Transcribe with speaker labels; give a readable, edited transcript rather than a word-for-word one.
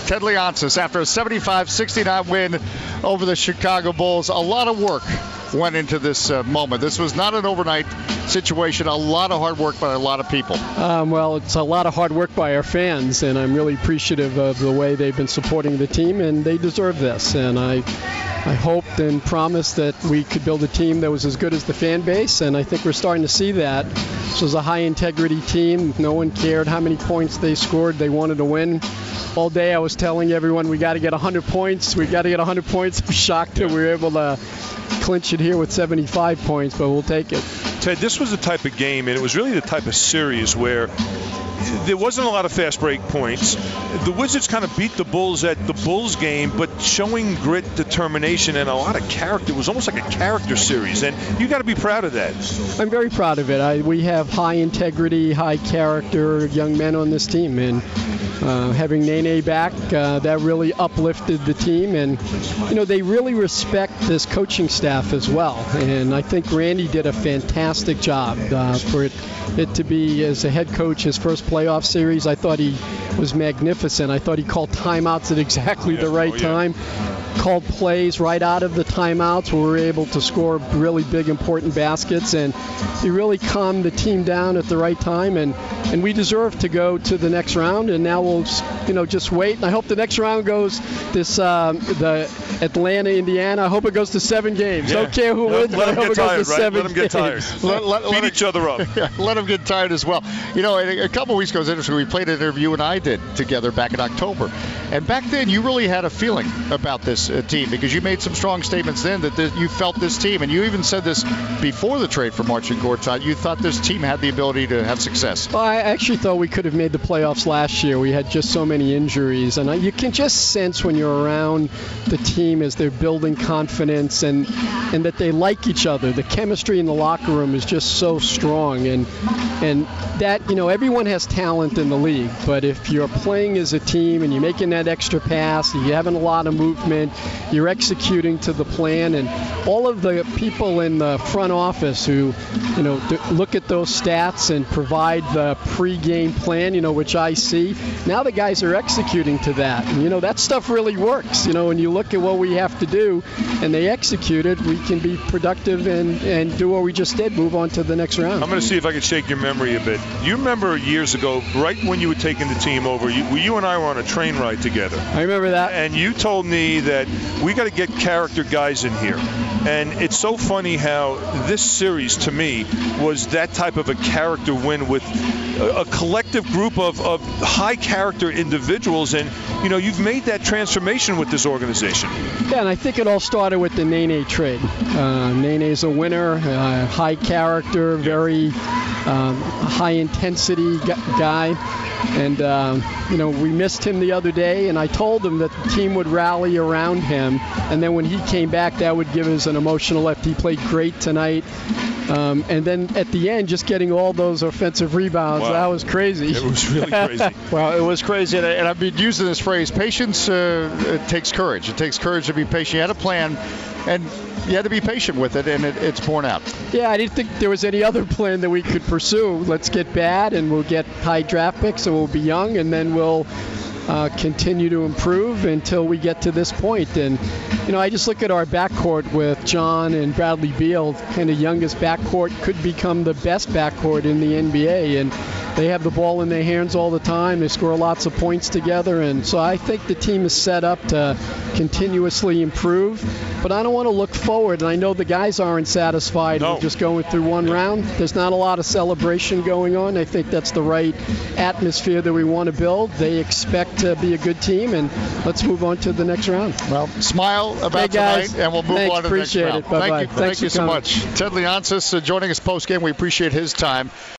Speaker 1: Ted Leonsis, after a 75-69 win over the Chicago Bulls, a lot of work went into this moment. This was not an overnight situation. A lot of hard work by a lot of people.
Speaker 2: Well, it's a lot of hard work by our fans, and I'm really appreciative of the way they've been supporting the team, and they deserve this. And I hoped and promised that we could build a team that was as good as the fan base, and I think we're starting to see that. This was a high-integrity team. No one cared how many points they scored. They wanted to win. All day I was telling everyone we got to get 100 points. We got to get 100 points. I'm shocked that we were able to clinch it here with 75 points, but we'll take it.
Speaker 3: Ted, this was the type of game, and it was really the type of series where there wasn't a lot of fast break points. The Wizards kind of beat the Bulls at the Bulls game, but showing grit, determination, and a lot of character. It was almost like a character series, and you got to be proud of that.
Speaker 2: I'm very proud of it. We have high integrity, high character young men on this team, and having Nene back, that really uplifted the team, and they really respect this coaching staff as well. And I think Randy did a fantastic job for it to be, as a head coach, his first playoff series. I thought he was magnificent. I thought he called timeouts at exactly the right time. Called plays right out of the timeouts where we were able to score really big, important baskets, and he really calmed the team down at the right time, and we deserve to go to the next round, and now we'll just wait. And I hope the next round goes the Atlanta, Indiana. I hope it goes to 7 games. Don't care who wins, but I hope it goes to 7
Speaker 3: games. Let them get tired. Beat each other up.
Speaker 1: Let them get tired as well. A couple of weeks ago, it was interesting. We played an interview and I did together back in October, and back then you really had a feeling about this team, because you made some strong statements then that you felt this team, and you even said this before the trade for Marcin Gortat, you thought this team had the ability to have success.
Speaker 2: Well, I actually thought we could have made the playoffs last year. We had just so many injuries, and you can just sense when you're around the team as they're building confidence and that they like each other. The chemistry in the locker room is just so strong, and that, everyone has talent in the league, but if you're playing as a team and you're making that extra pass, you're having a lot of movement, you're executing to the plan, and all of the people in the front office who, look at those stats and provide the pre-game plan, which I see. Now the guys are executing to that, and that stuff really works. When you look at what we have to do, and they execute it, we can be productive and do what we just did, move on to the next round.
Speaker 3: I'm going to see if I can shake your memory a bit. You remember years ago, right when you were taking the team over, you and I were on a train ride together.
Speaker 2: I remember that.
Speaker 3: And you told me that we got to get character guys in here. And it's so funny how this series, to me, was that type of a character win with a collective group of high character individuals. And, you've made that transformation with this organization.
Speaker 2: Yeah, and I think it all started with the Nene trade. Nene's a winner, high character, very high intensity guy. And, we missed him the other day, and I told him that the team would rally around him. And then when he came back, that would give us an emotional lift. He played great tonight. And then at the end, just getting all those offensive rebounds, wow. That was crazy.
Speaker 3: It was really crazy.
Speaker 1: Well, it was crazy. And I've been using this phrase, patience it takes courage. It takes courage to be patient. You had a plan, and you had to be patient with it, and it's borne out.
Speaker 2: Yeah, I didn't think there was any other plan that we could pursue. Let's get bad, and we'll get high draft picks, and we'll be young, and then we'll continue to improve until we get to this point. And, I just look at our backcourt with John and Bradley Beal, kind of youngest backcourt, could become the best backcourt in the NBA. And they have the ball in their hands all the time. They score lots of points together. And so I think the team is set up to continuously improve. But I don't want to look forward. And I know the guys aren't satisfied with just going through one round. There's not a lot of celebration going on. I think that's the right atmosphere that we want to build. They expect to be a good team, and let's move on to the next round.
Speaker 1: Well, smile about tonight, and we'll move on to the next round.
Speaker 2: Appreciate it. Bye-bye.
Speaker 1: Thank you so much. Ted Leonsis joining us post-game. We appreciate his time.